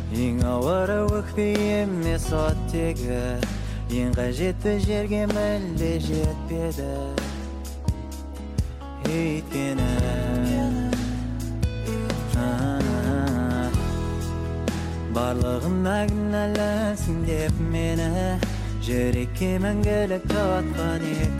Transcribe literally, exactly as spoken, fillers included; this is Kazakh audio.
Ең ауыры өкпе емес оттегі, ең қажетті жерге мүлде жетпеді. Өйткені барлығына кінәлісің деп мені жүрекке мәңгілік тартқан ек.